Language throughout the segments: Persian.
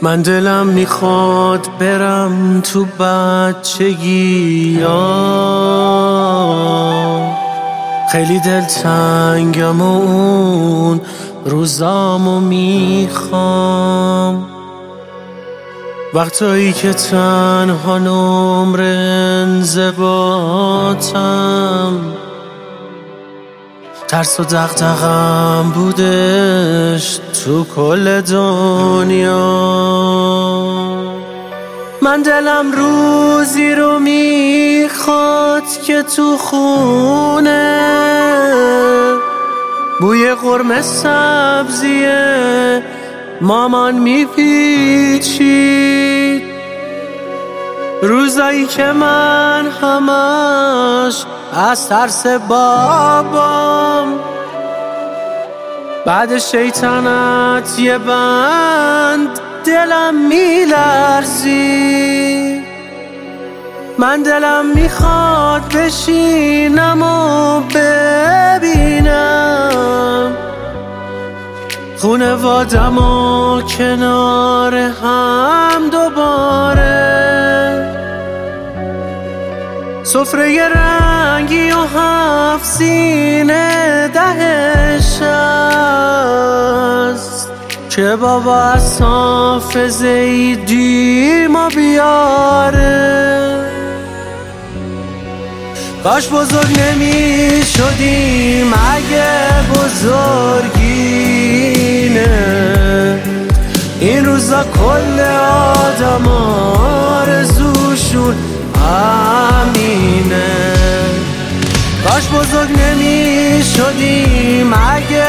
من دلم میخواد برم تو بچگی، خیلی دلتنگم و اون روزامو میخوام، وقتایی که تنها نمر انضباطم، ترس و دغدغه‌ام بودش تو کل دنیا. من دلم روزی رو میخواد که تو خونه بوی قرمه سبزی مامان میپیچید، روزایی که من همش از ترس بابام بعد شیطنت یه بند دلم میلرزید. من دلم میخواد بشینم و ببینم خونوادم و کنار هم دوباره، سفره رنگی و 7 سینه دهش است که بابا از حافظه دیما بیاره. کاش بزرگ نمی شدیم اگه بزرگینه، این روزا کل آدم آرزوشون همینه. کاش بزرگ نمی شدیم اگه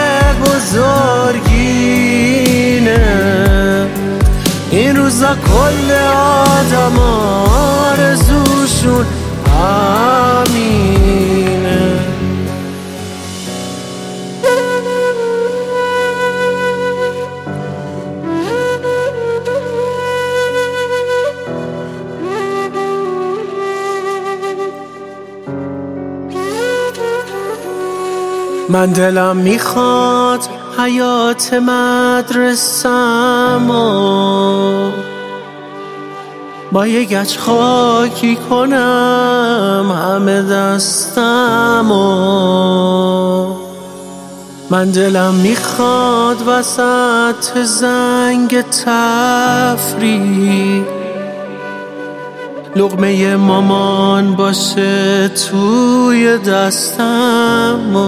بزرگینه، این روزا کل آدم آرزوشون همینه. من دلم میخواد حیات مدرسه‌مو با یه گچ خاکی کنم همه دستمو. من دلم میخواد وسط زنگ تفریح لقمه مامان باشه توی دستمو،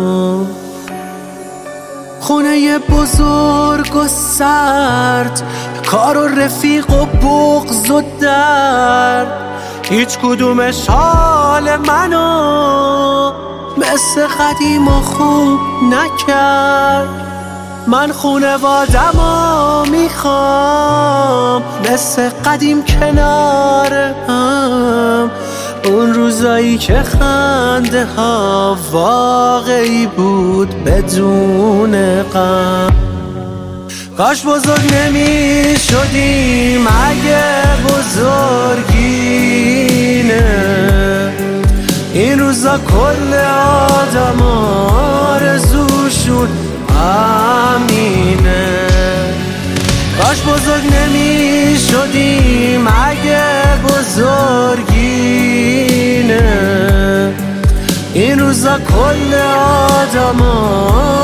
خونه بزرگ و سرد، کار و رفیق و بغض و درد، هیچ کدومش حال منو مثل قدیم و خوب نکرد. من خونوادمو میخوام مثل قدیم کنار هم، اون روزایی که خنده ها واقعی بود بدون غم. کاش بزرگ نمی شدیم اگه بزرگینه، این روزا کل آدم آرزوشون همینه. کاش بزرگ نمی شدیم اگه بزرگینه، این روزا کل آدم